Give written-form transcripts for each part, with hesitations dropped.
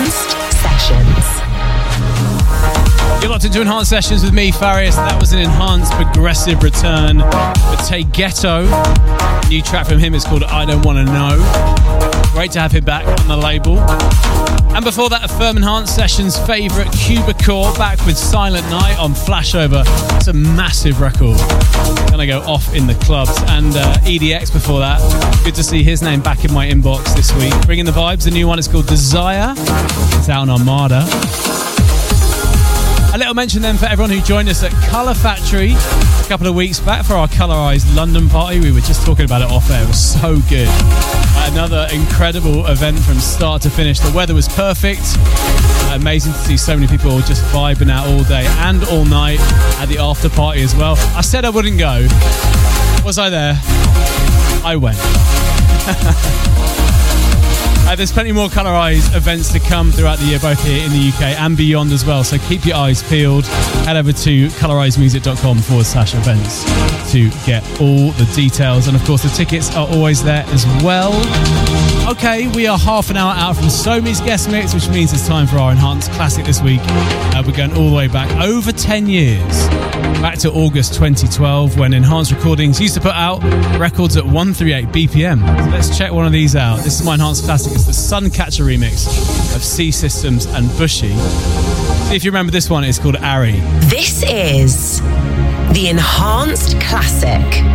Enhanced Sessions. You're locked into Enhanced Sessions with me, Farius. That was an enhanced progressive return for Tay Ghetto. New track from him is called I Don't Wanna Know. Great to have him back on the label. And before that, a Firm Enhanced Sessions favourite, Cubicore, back with Silent Night on Flashover. It's a massive record. Gonna go off in the clubs. And EDX before that. Good to see his name back in my inbox this week. Bringing the vibes. The new one is called Desire. It's out on Armada. A little mention then for everyone who joined us at Colour Factory a couple of weeks back for our Colorized London party. We were just talking about it off air. It was so good. Another incredible event from start to finish. The weather was perfect. Amazing to see so many people just vibing out all day and all night at the after party as well. I said I wouldn't go. Was I there? I went. There's plenty more Colorized events to come throughout the year, both here in the UK and beyond as well. So keep your eyes peeled. Head over to colorizedmusic.com/events to get all the details. And of course, the tickets are always there as well. Okay, we are half an hour out from Somi's guest mix, which means it's time for our Enhanced Classic this week. We're going all the way back over 10 years. Back to August 2012, when Enhanced Recordings used to put out records at 138 BPM. So let's check one of these out. This is my Enhanced Classic. It's the Suncatcher remix of C Systems and Bushy. See if you remember this one. It's called Ari. This is the Enhanced Classic.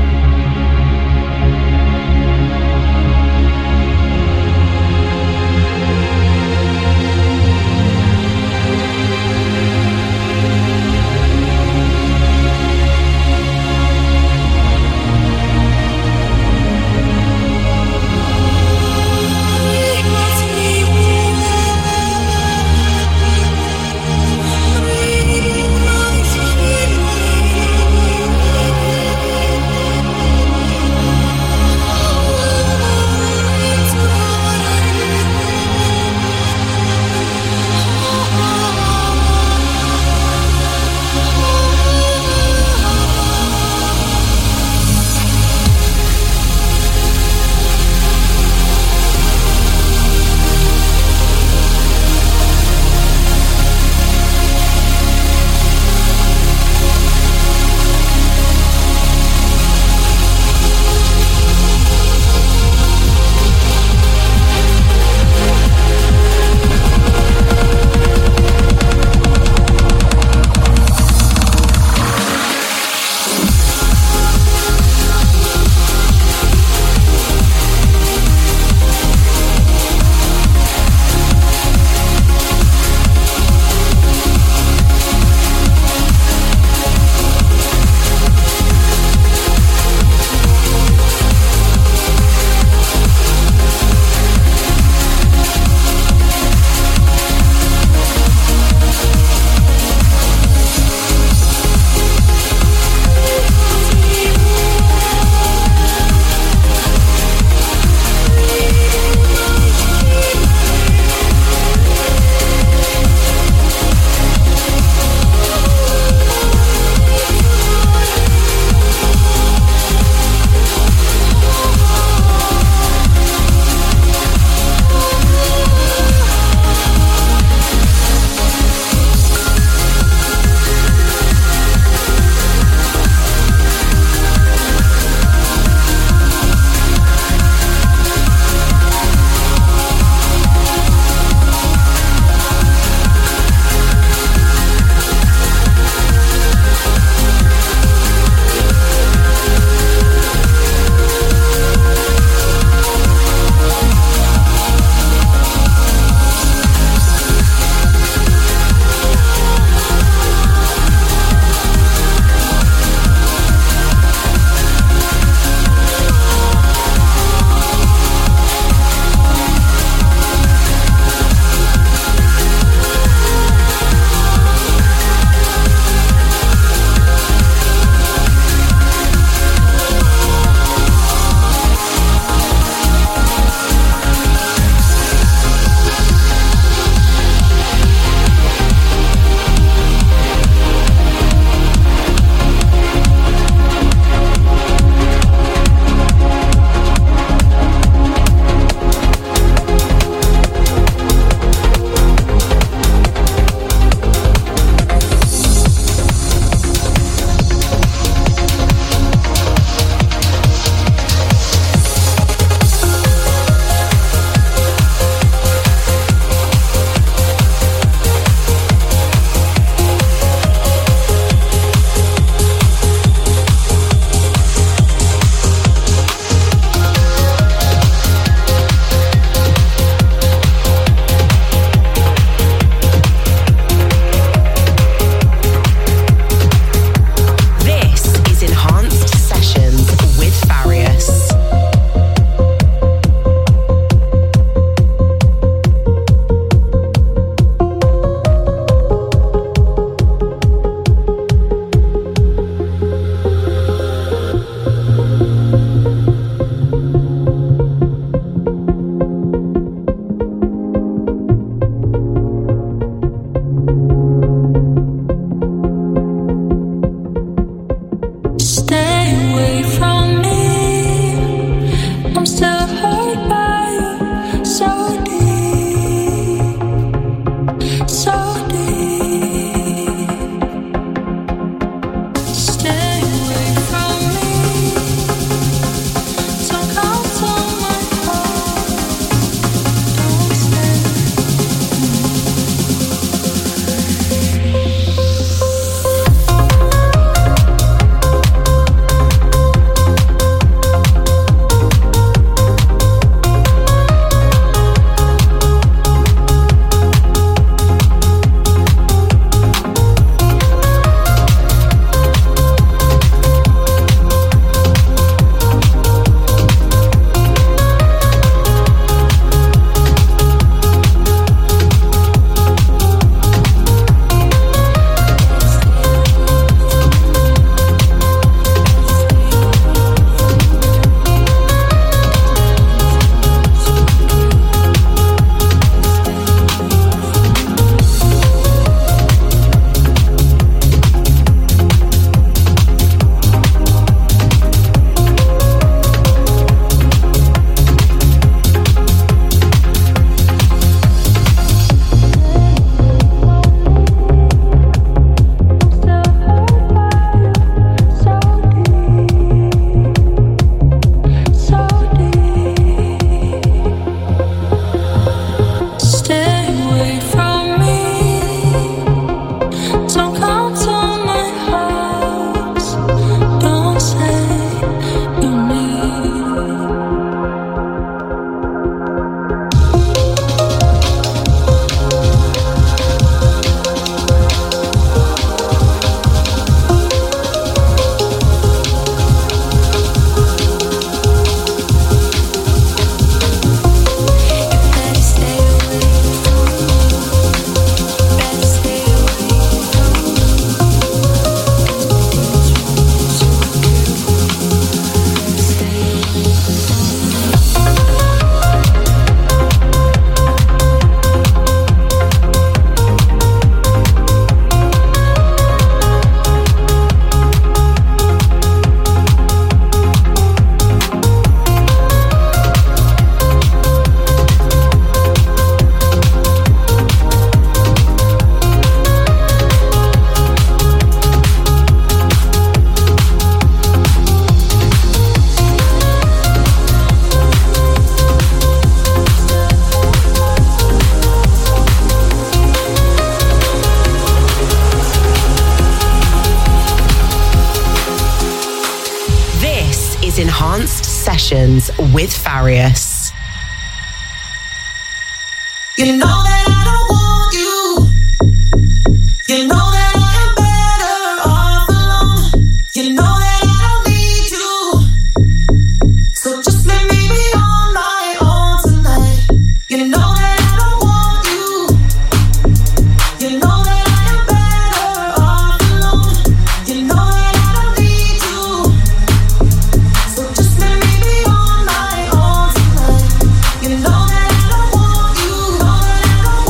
Sessions with Farius. You know that I don't want you. You know that I am better off alone. You know that I don't need you. So just let me be on my own tonight. You know that I don't want you. You know that I am better off alone. You know that I don't need you. So just let me be on my own tonight. You know that I don't want you. Know that I don't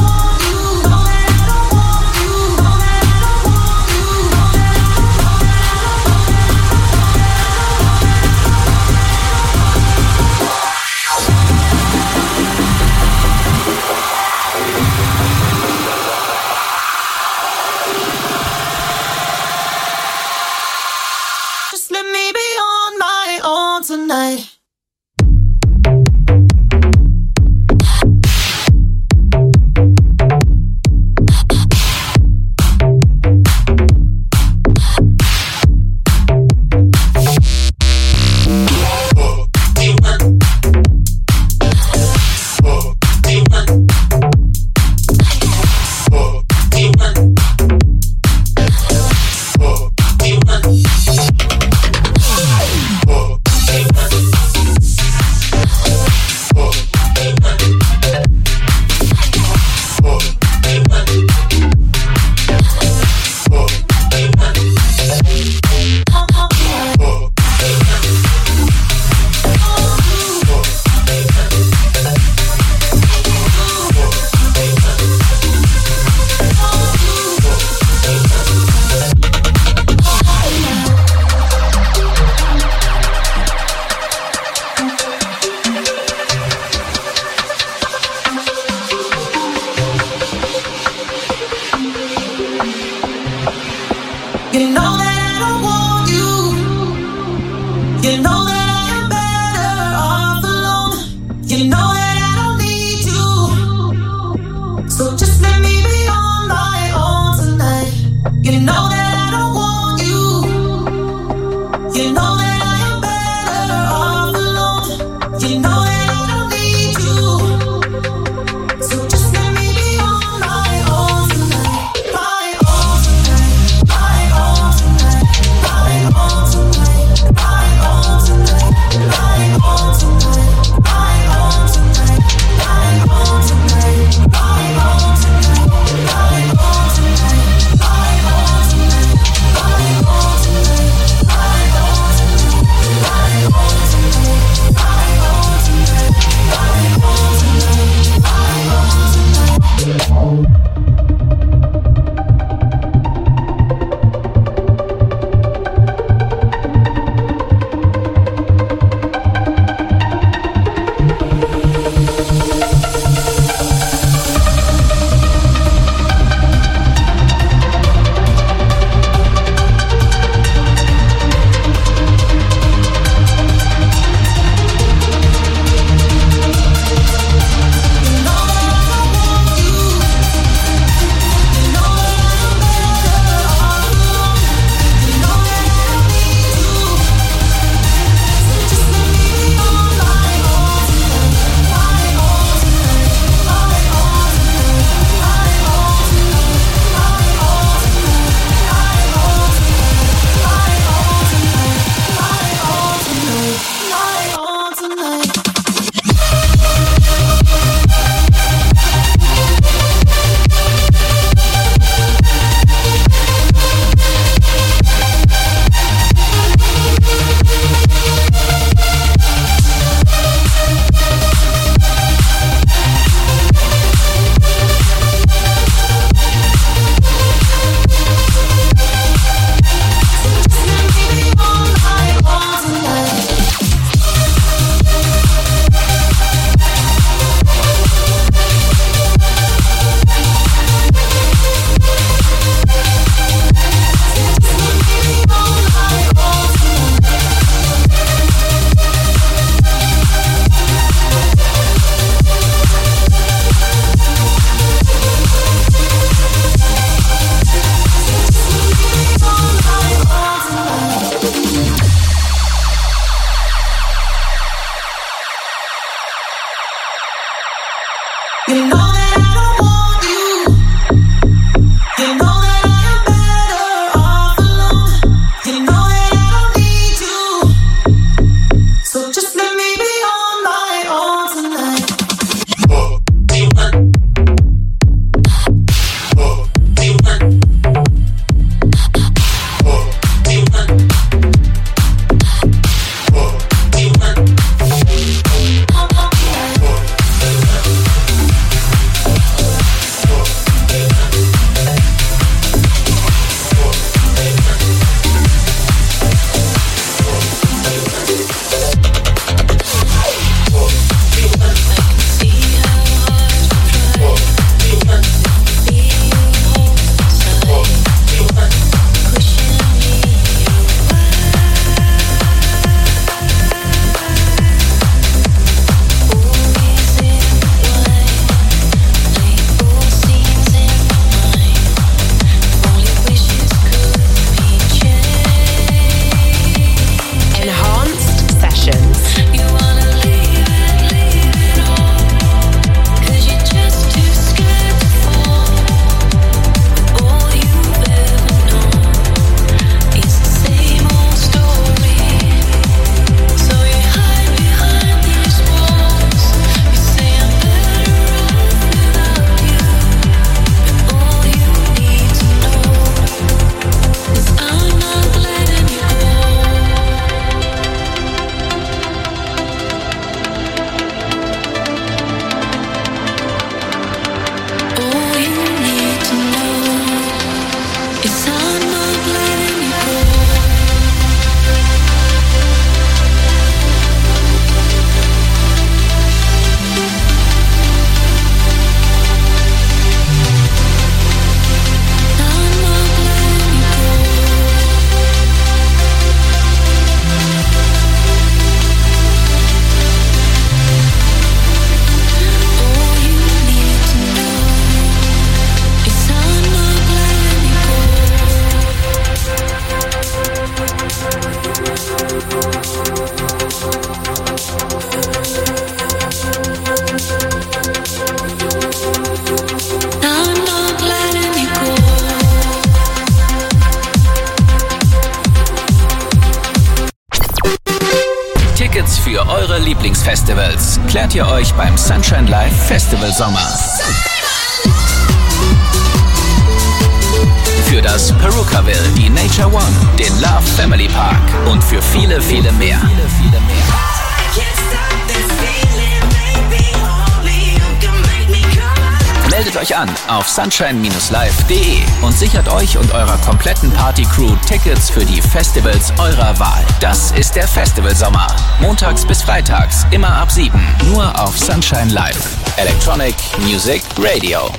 für eure Lieblingsfestivals klärt ihr euch beim Sunshine Live Festival Sommer. Für das Perukaville, die Nature One, den Love Family Park und für viele, viele mehr. Meldet euch an auf sunshine-live.de und sichert euch und eurer kompletten Party-Crew Tickets für die Festivals eurer Wahl. Das ist der Festivalsommer. Montags bis freitags, immer ab 7. Nur auf Sunshine Live. Electronic Music Radio.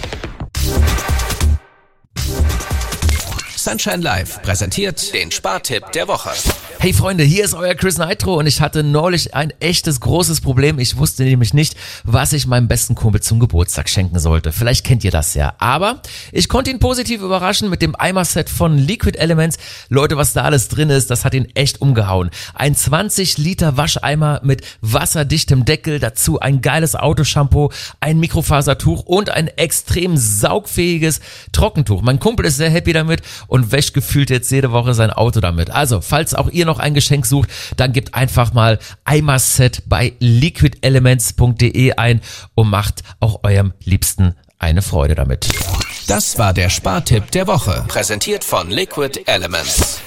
Sunshine Live präsentiert den Spartipp der Woche. Hey Freunde, hier ist euer Chris Nitro und ich hatte neulich ein echtes großes Problem. Ich wusste nämlich nicht, was ich meinem besten Kumpel zum Geburtstag schenken sollte. Vielleicht kennt ihr das ja. Aber ich konnte ihn positiv überraschen mit dem Eimer-Set von Liquid Elements. Leute, was da alles drin ist, das hat ihn echt umgehauen. Ein 20 Liter Wascheimer mit wasserdichtem Deckel, dazu ein geiles Autoshampoo, ein Mikrofasertuch und ein extrem saugfähiges Trockentuch. Mein Kumpel ist sehr happy damit und wäscht gefühlt jetzt jede Woche sein Auto damit. Also, falls auch ihr noch ein Geschenk sucht, dann gebt einfach mal Eimer-Set bei liquidelements.de ein und macht auch eurem Liebsten eine Freude damit. Das war der Spartipp der Woche, präsentiert von Liquid Elements.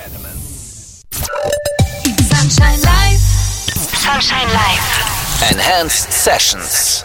Sunshine Live. Sunshine Live. Enhanced Sessions.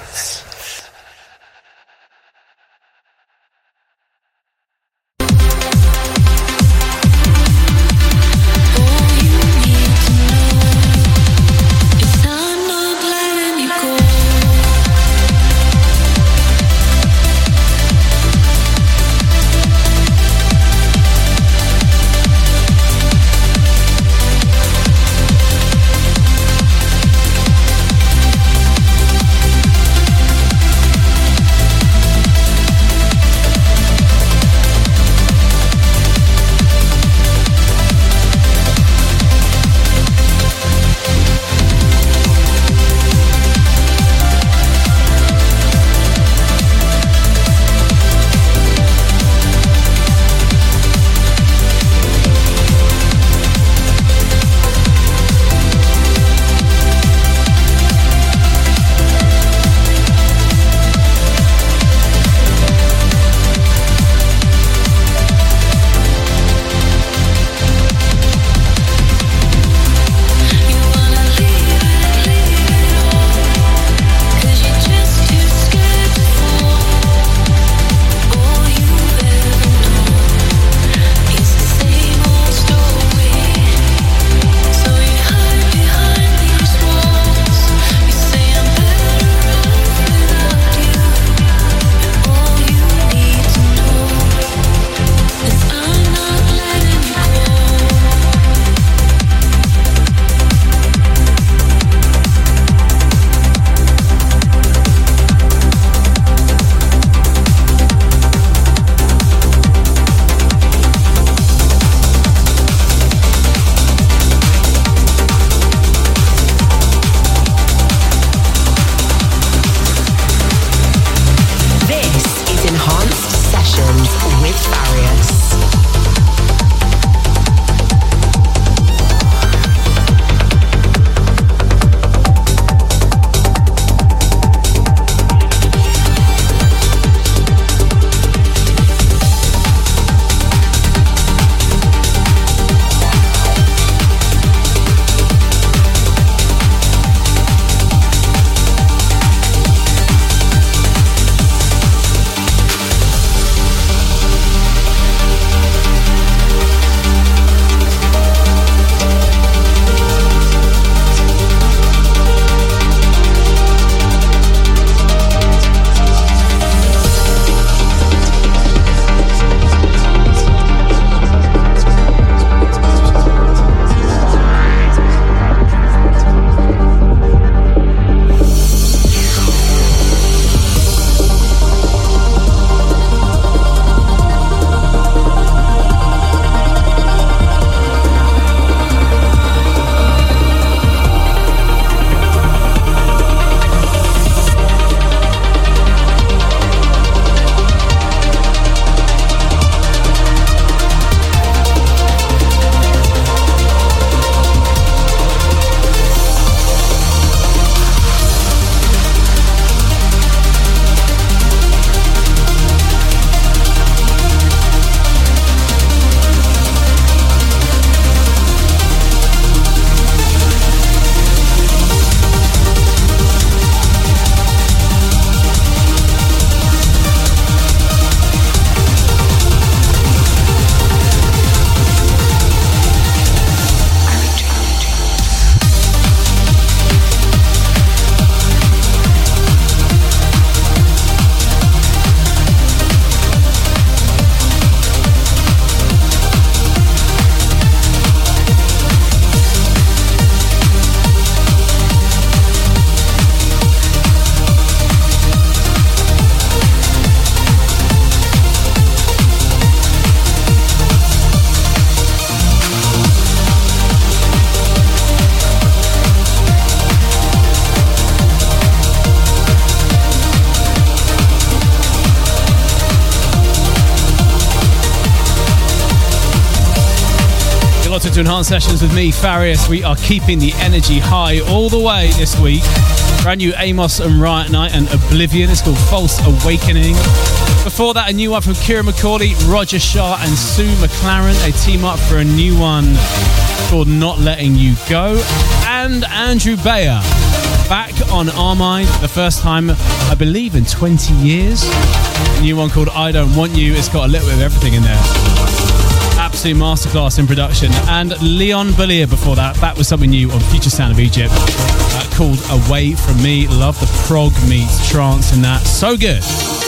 to Enhanced Sessions with me, Farius. We are keeping the energy high all the way this week. Brand new Amos and Riot Night and Oblivion. It's called False Awakening. Before that, a new one from Kira McCauley, Roger Shah and Sue McLaren. They team up for a new one called Not Letting You Go. And Andrew Bayer back on Our Mind for the first time, I believe, in 20 years. A new one called I Don't Want You. It's got a little bit of everything in there. Absolute masterclass in production. And Leon Balier before that. That was something new on Future Sound of Egypt called Away From Me. Love the prog meets trance in that. So good.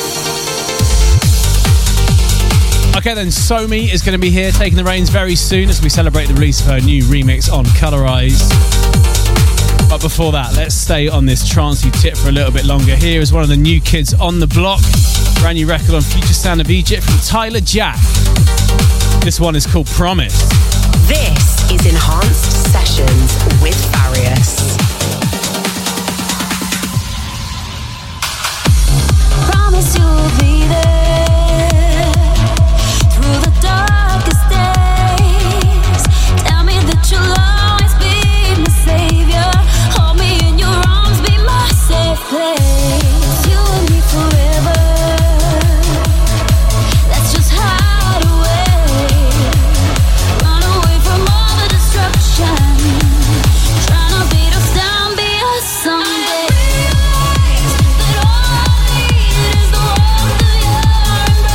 Okay then, Somi is going to be here taking the reins very soon as we celebrate the release of her new remix on Colorize. But before that, let's stay on this trancey tip for a little bit longer. Here is one of the new kids on the block. Brand new record on Future Sound of Egypt from Tyler Jack. This one is called Promise. This is Enhanced Sessions with Farius. Promise you'll be there through the darkest days. Tell me that you'll always be my savior. Hold me in your arms, be my safe place. You and me forever. Let's just hide away. Run away from all the destruction. Trying to beat us down, be us someday. I realize that all I need is the warmth of your embrace.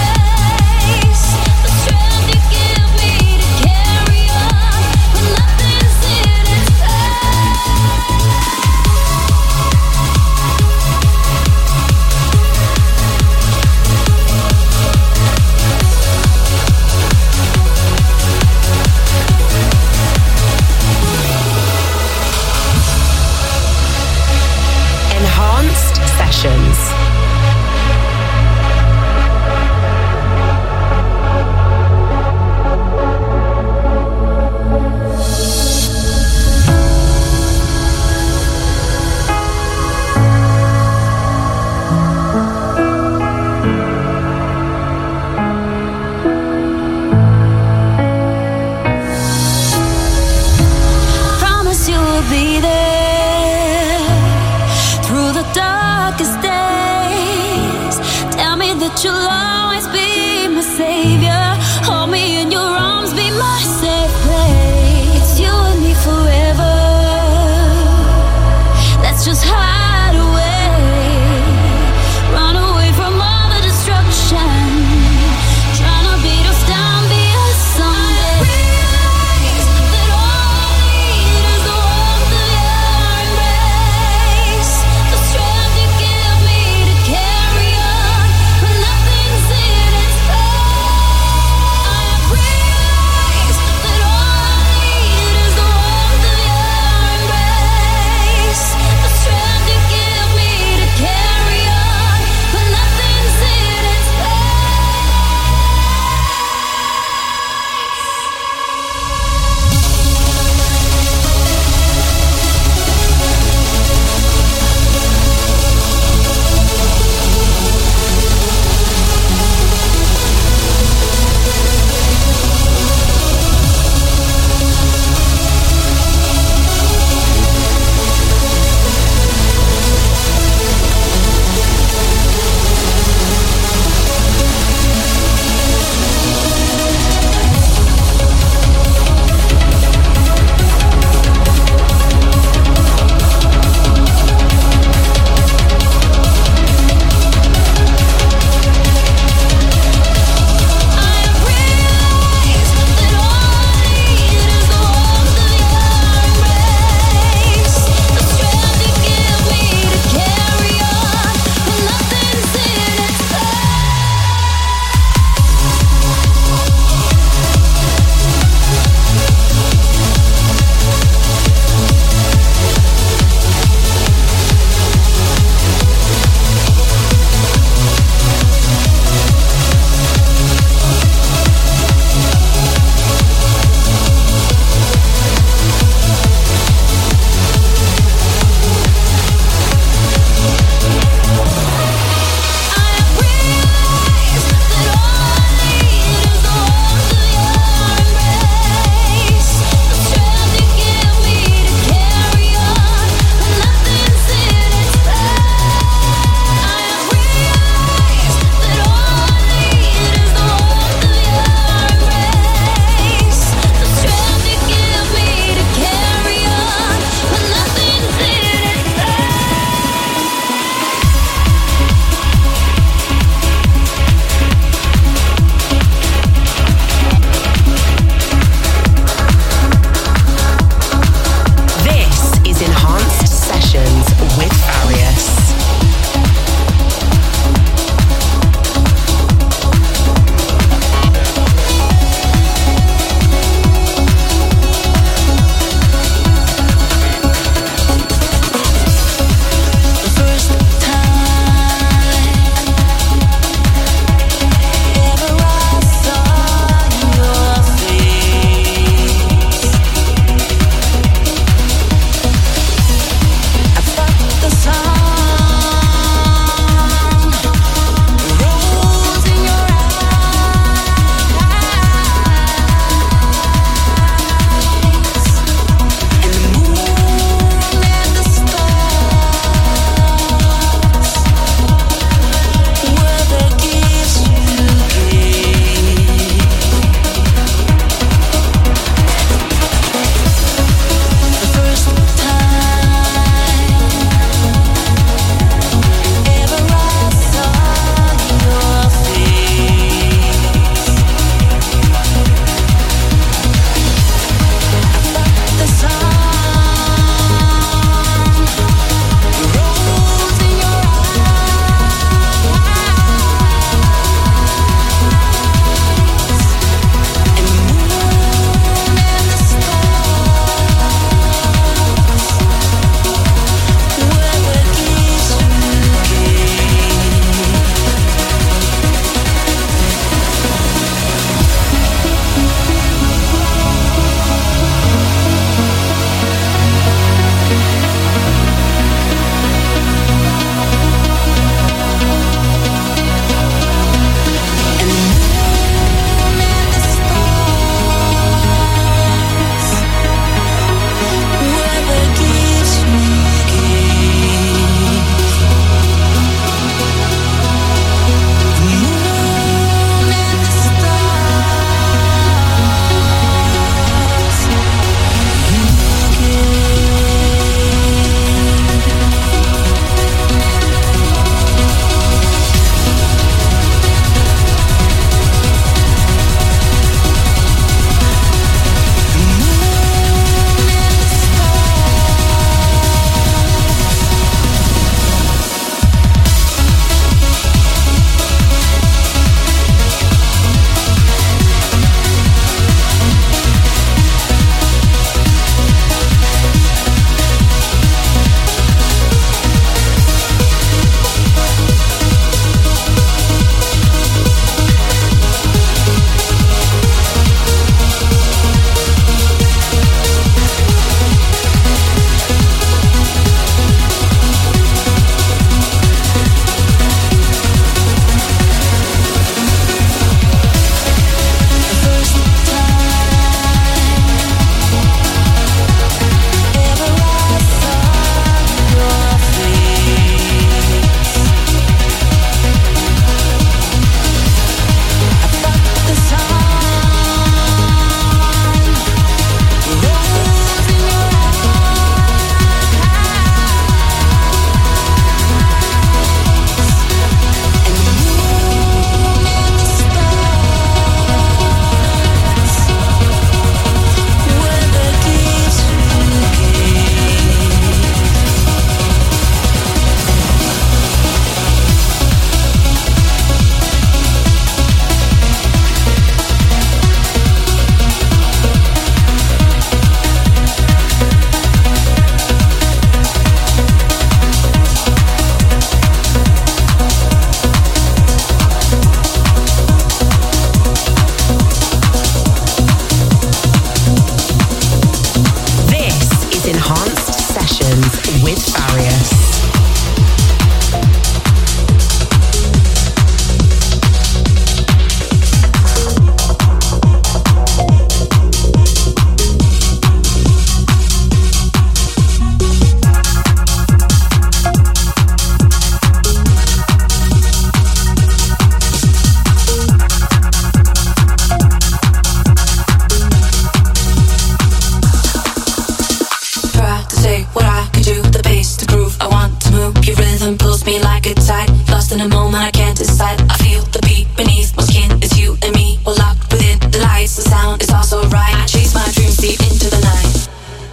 hits me like a tide. Lost in a moment, I can't decide. I feel the beat beneath my skin. It's you and me, we're locked within the lights. The sound is also right. I chase my dreams deep into the night.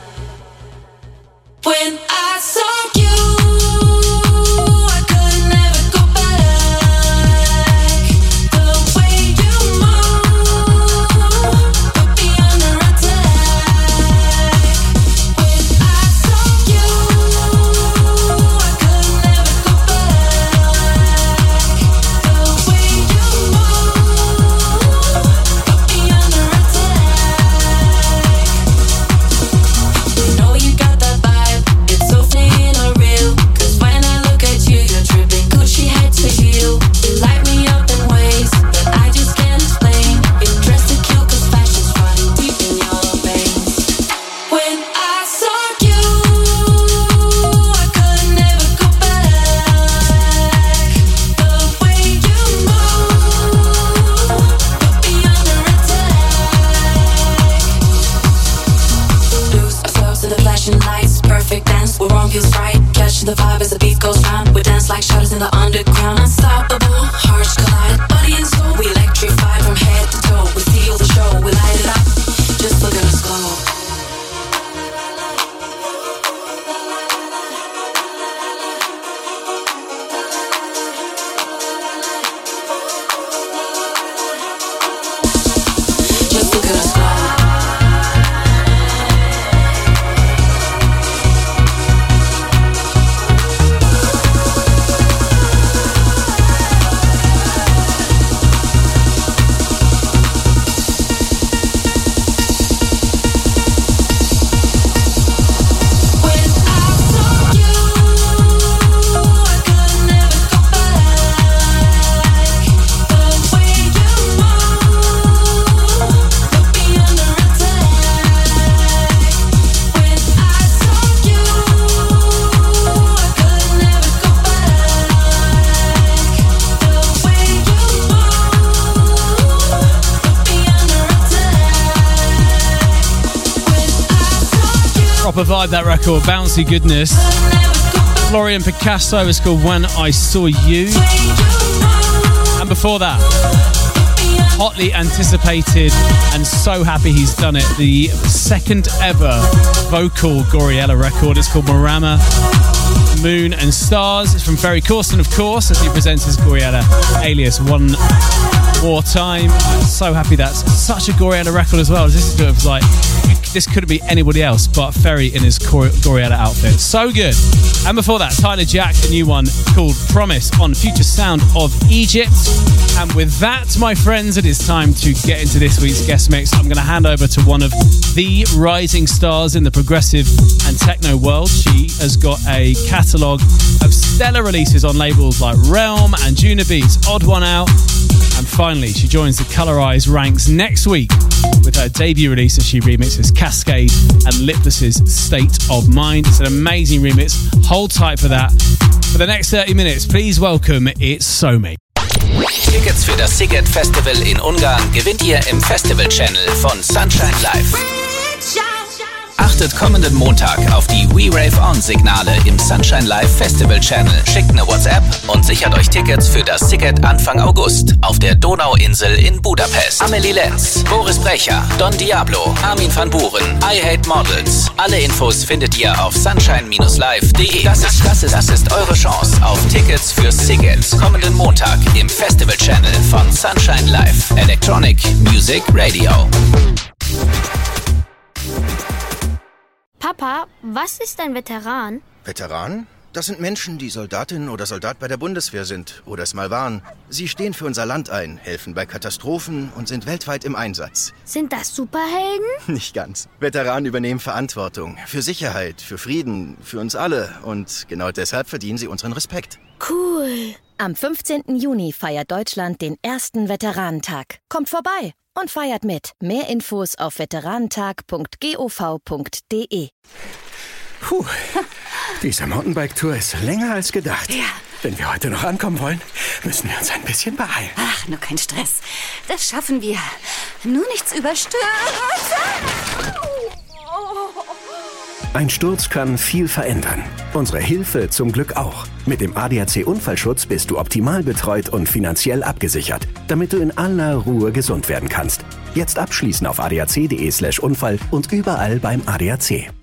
When I saw you, I could never go back. The way you move put me under attack. When I saw you, I could never go back. The way you move put me under attack. You know you got that vibe. It's so fleeting or real. 'Cause when I look at you, you're dripping Gucci head to heel. You light me up in ways that I just can't explain. You're dressed to kill 'cause fashion's running deep in your veins. When I saw you, I could never go back. The way you move put me under attack. Lose ourselves in the flashing lights. Perfect dance, we're wrong feels right. Catching the vibe as the beat goes round. We dance like shadows in the underground. Unstoppable, harsh collide. Body and soul, we electrify from head to toe. We steal the show, we light it up. Just look at us glow. Just look at us glow. When I saw you, I could never go back. The way you move put me under attack. When I saw you, I could never go back. The way you move put me under attack. When I saw you, Proper vibe, that record. Bouncy goodness. never go back. Florian Picasso is called When I Saw You. And before that, hotly anticipated and so happy he's done it. The second ever vocal Goriella record. It's called Marama, Moon and Stars. It's from Ferry Corsten, of course, as he presents his Goriella alias One More Time. I'm so happy that's such a Goriella record as well. This is sort of like, this couldn't be anybody else but Ferry in his Goriella outfit. So good. And before that, Tyler Jack, a new one called Promise on Future Sound of Egypt. And with that, my friends, it is time to get into this week's guest mix. I'm going to hand over to one of the rising stars in the progressive and techno world. She has got a catalogue of stellar releases on labels like Realm and Juna Beats, Odd One Out. And finally, she joins the Colorize ranks next week with her debut release as she remixes Cascade and Lipless's State of Mind. It's an amazing remix. Hold tight for that. For the next 30 minutes, please welcome It's Somi. Tickets für das Sziget Festival in Ungarn gewinnt ihr im Festival Channel von Sunshine Live. Achtet kommenden Montag auf die We Rave On Signale im Sunshine Live Festival Channel. Schickt eine WhatsApp und sichert euch Tickets für das Sziget Anfang August auf der Donauinsel in Budapest. Amelie Lenz, Boris Brecher, Don Diablo, Armin van Buuren, I Hate Models. Alle Infos findet ihr auf sunshine-live.de. Das ist eure Chance auf Tickets für Sziget kommenden Montag im Festival Channel von Sunshine Live. Electronic Music Radio. Papa, was ist ein Veteran? Veteran? Das sind Menschen, die Soldatin oder Soldat bei der Bundeswehr sind oder es mal waren. Sie stehen für unser Land ein, helfen bei Katastrophen und sind weltweit im Einsatz. Sind das Superhelden? Nicht ganz. Veteranen übernehmen Verantwortung für Sicherheit, für Frieden, für uns alle. Und genau deshalb verdienen sie unseren Respekt. Cool. Am 15. Juni feiert Deutschland den ersten Veteranentag. Kommt vorbei und feiert mit. Mehr Infos auf veteranentag.gov.de. Puh, diese Mountainbike-Tour ist länger als gedacht. Ja. Wenn wir heute noch ankommen wollen, müssen wir uns ein bisschen beeilen. Ach, nur kein Stress. Das schaffen wir. Nur nichts überstürzen. Ein Sturz kann viel verändern. Unsere Hilfe zum Glück auch. Mit dem ADAC Unfallschutz bist du optimal betreut und finanziell abgesichert, damit du in aller Ruhe gesund werden kannst. Jetzt abschließen auf adac.de/Unfall und überall beim ADAC.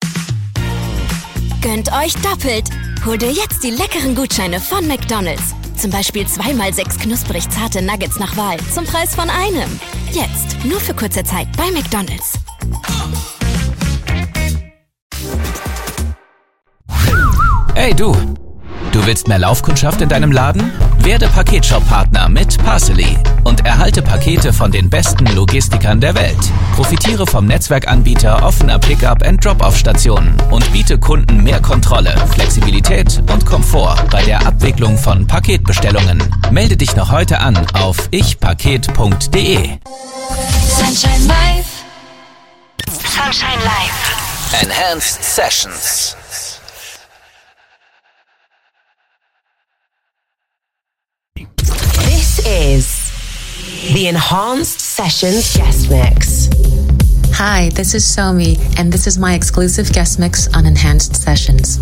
Gönnt euch doppelt. Hol dir jetzt die leckeren Gutscheine von McDonald's. Zum Beispiel 2x6 knusprig zarte Nuggets nach Wahl zum Preis von einem. Jetzt, nur für kurze Zeit bei McDonald's. Hey du! Du willst mehr Laufkundschaft in deinem Laden? Werde Paketshop-Partner mit Parcely und erhalte Pakete von den besten Logistikern der Welt. Profitiere vom Netzwerkanbieter offener Pickup- und Drop-Off-Stationen und biete Kunden mehr Kontrolle, Flexibilität und Komfort bei der Abwicklung von Paketbestellungen. Melde dich noch heute an auf ichpaket.de. Sunshine Live. Sunshine Live. Enhanced Sessions. This is the Enhanced Sessions Guest Mix. Hi, this is Somi, and this is my exclusive guest mix on Enhanced Sessions.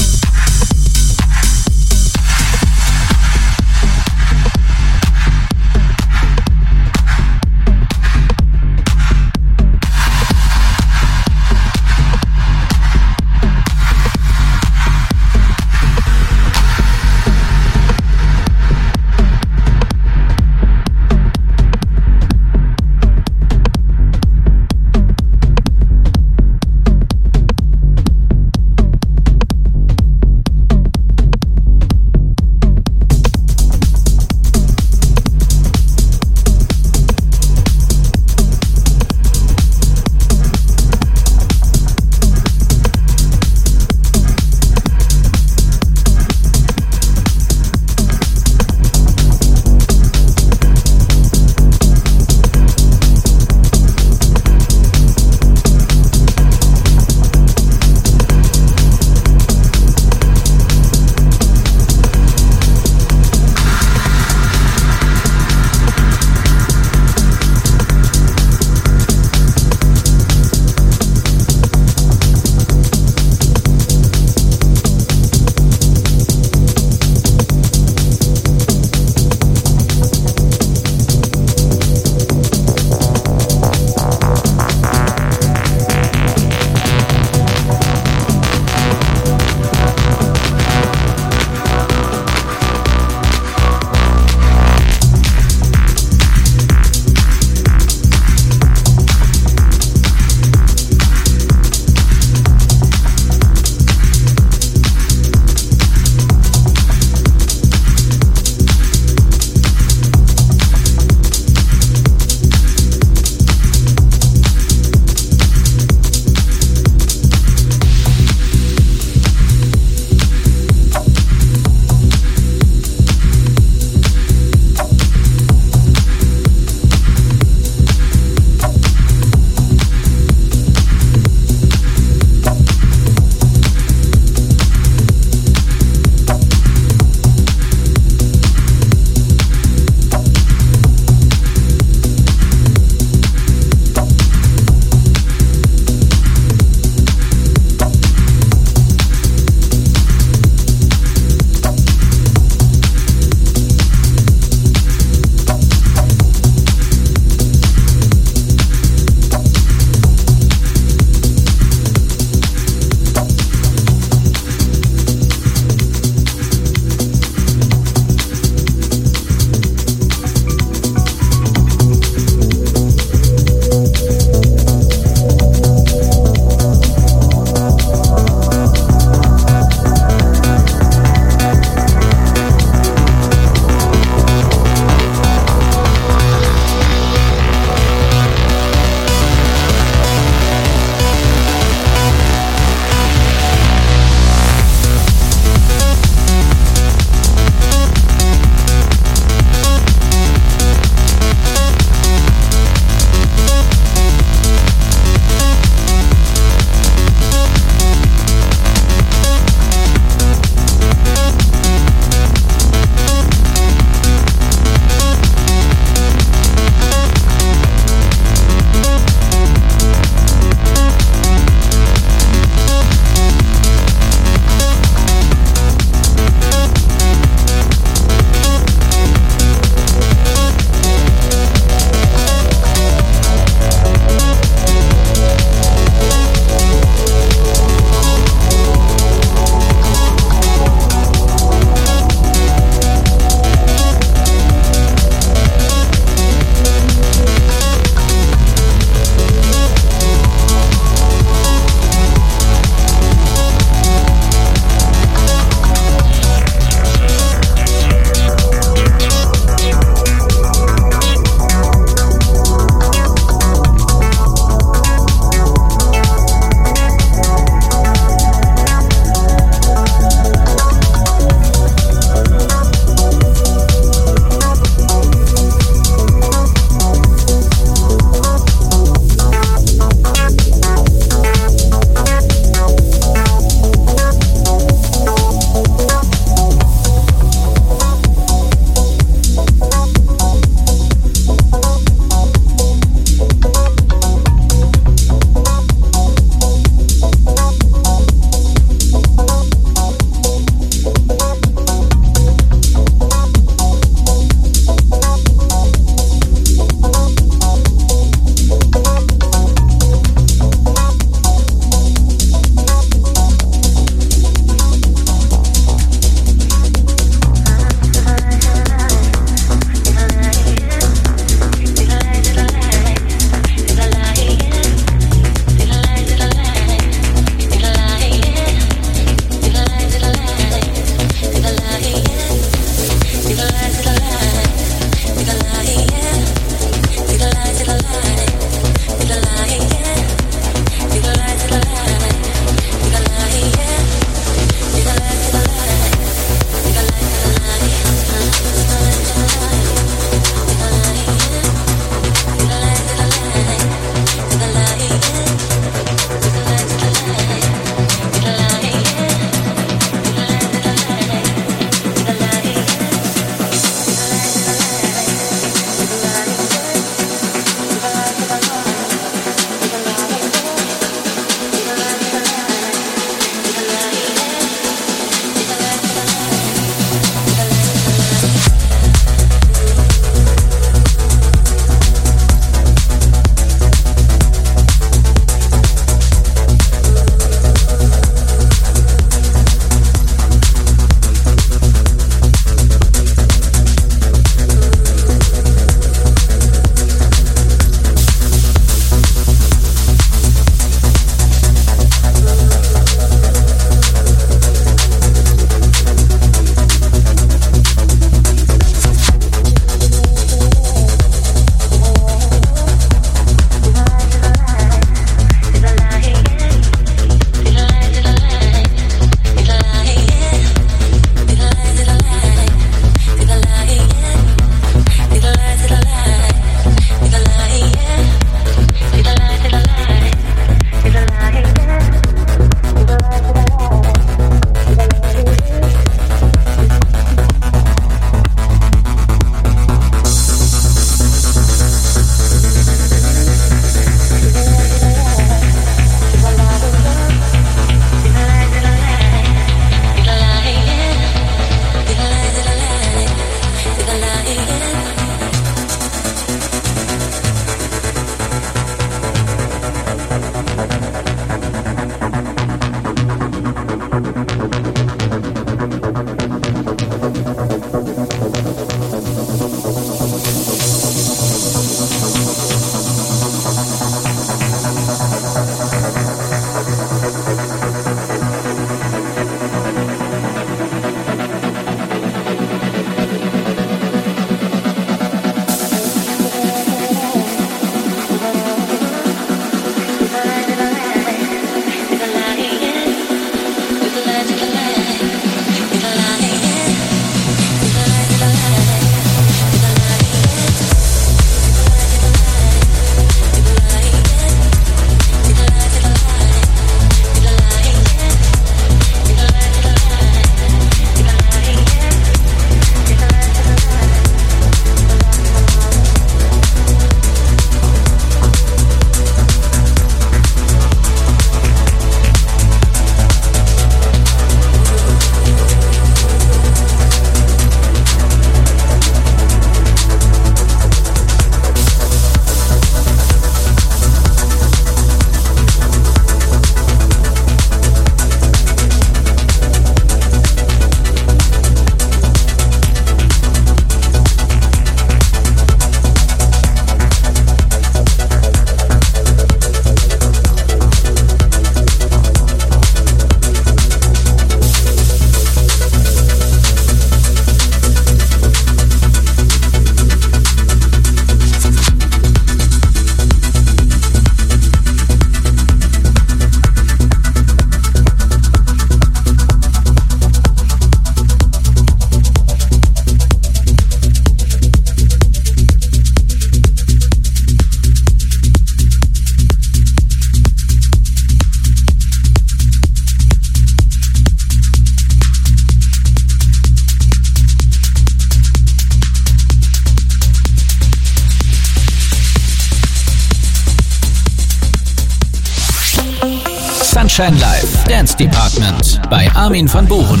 Sunshine Live, Dance Department bei Armin van Buuren.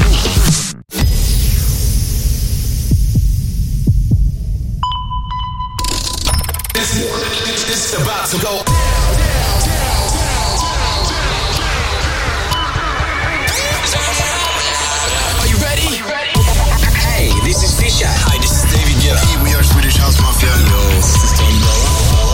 This about to go. Are you ready? Hey, this is Fisher. Hi, this is David Guetta. Hey, we are Swedish House Mafia. Yo, this is Tony Bella.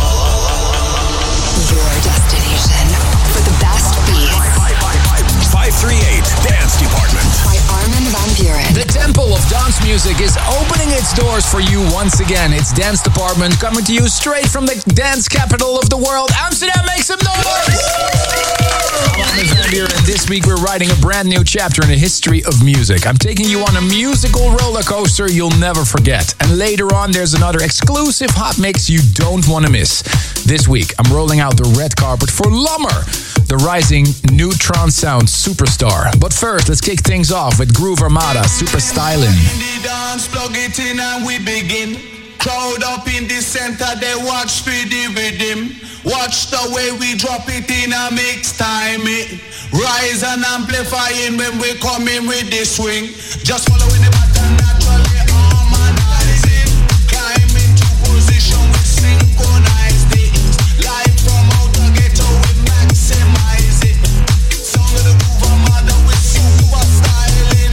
Your destination for the best beats. 538 Dance Department By Armin van Buuren. The temple of dance music is opening its doors for you once again. It's Dance Department coming to you straight from the dance capital of the world. Amsterdam, make some noise! I'm Armin van Buuren, and this week we're writing a brand new chapter in the history of music. I'm taking you on a musical roller coaster you'll never forget. And later on, there's another exclusive hot mix you don't want to miss. This week, I'm rolling out the red carpet for Lommer, the rising neutron sound superstar. But first, let's kick things off with Groove Armada, Super Stylin'. In the dance, plug it in and we begin. Crowd up in the center, they watch for the rhythm. Watch the way we drop it in a mix time. It rise and amplifying when we come in with the swing. Just following the pattern naturally harmonizing. Climb into position with synchronized it. Live from outer ghetto we maximize it. Sound of the Groove Armada with super styling.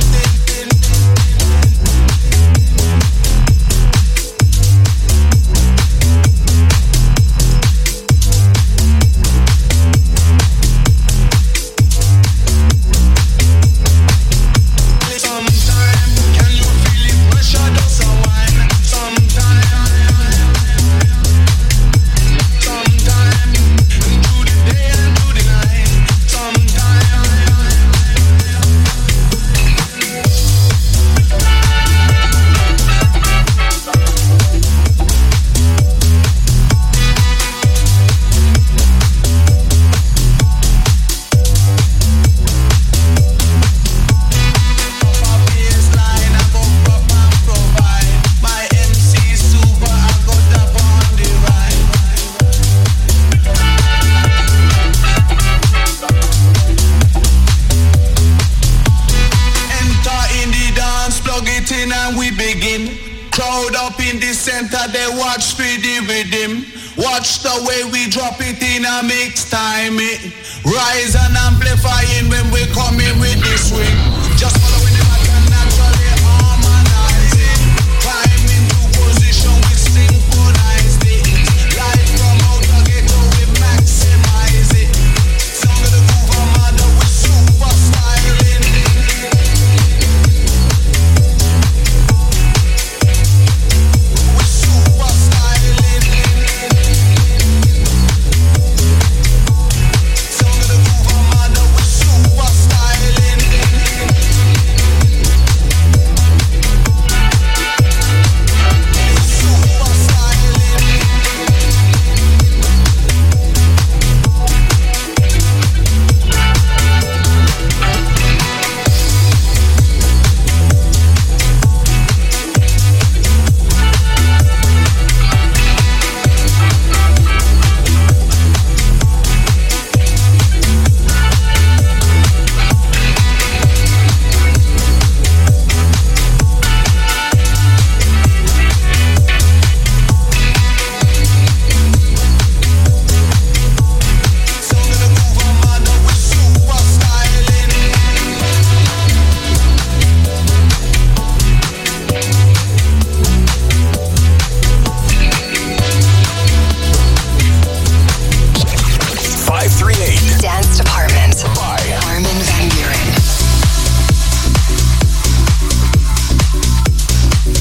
They watch for the rhythm. Watch the way we drop it in a mix time. It rise and amplifying when we come in with the swing. Just following the pattern naturally harmonizing. Climb into position with synchronized it. Live from outer ghetto we maximize it. Sound of the Groove Armada with super styling. Dance Department.